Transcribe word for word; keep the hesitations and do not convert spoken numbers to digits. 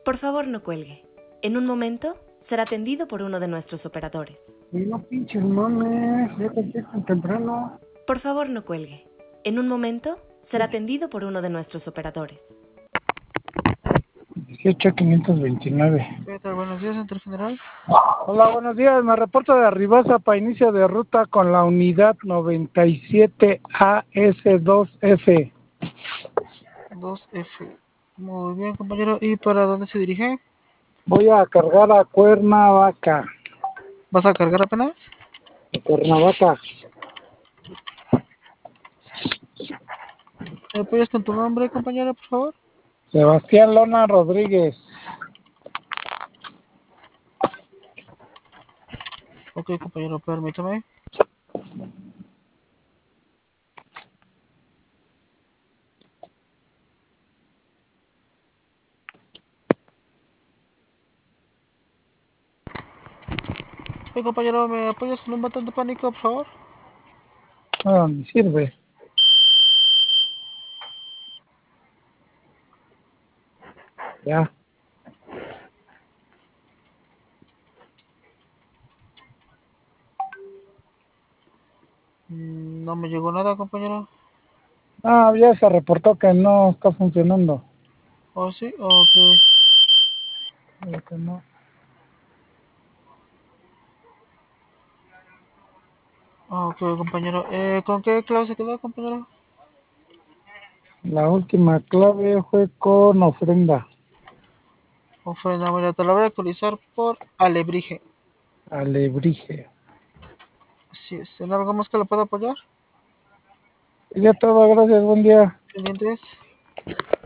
Por favor, no cuelgue. En un momento será atendido por uno de nuestros operadores. Y no pinches mames, ya contestan temprano. Por favor, no cuelgue. En un momento será atendido por uno de nuestros operadores. dieciocho quinientos veintinueve. ¿Qué tal? Buenos días, Centro General. Hola, buenos días. Me reporto de Arribaza para inicio de ruta con la unidad noventa y siete A S dos F. dos F. Muy bien, compañero. ¿Y para dónde se dirige? Voy a cargar a Cuernavaca. ¿Vas a cargar apenas? A Cuernavaca. ¿Me apoyas con tu nombre, compañero, por favor? Sebastián Lona Rodríguez. Ok, compañero, permítame. Oye, compañero, ¿me apoyas con un botón de pánico, por favor? No, me sirve. Ya. Mm, No me llegó nada, compañero. Ah, ya se reportó que no está funcionando. ¿Oh, sí? Ok. Creo que no. Ok, compañero. Eh, ¿con qué clave se quedó, compañero? La última clave fue con ofrenda. Ofrenda, mira, te la voy a actualizar por Alebrije. Alebrije. Así es. ¿En algo más que lo pueda apoyar? Y ya todo, gracias, buen día. Pendientes.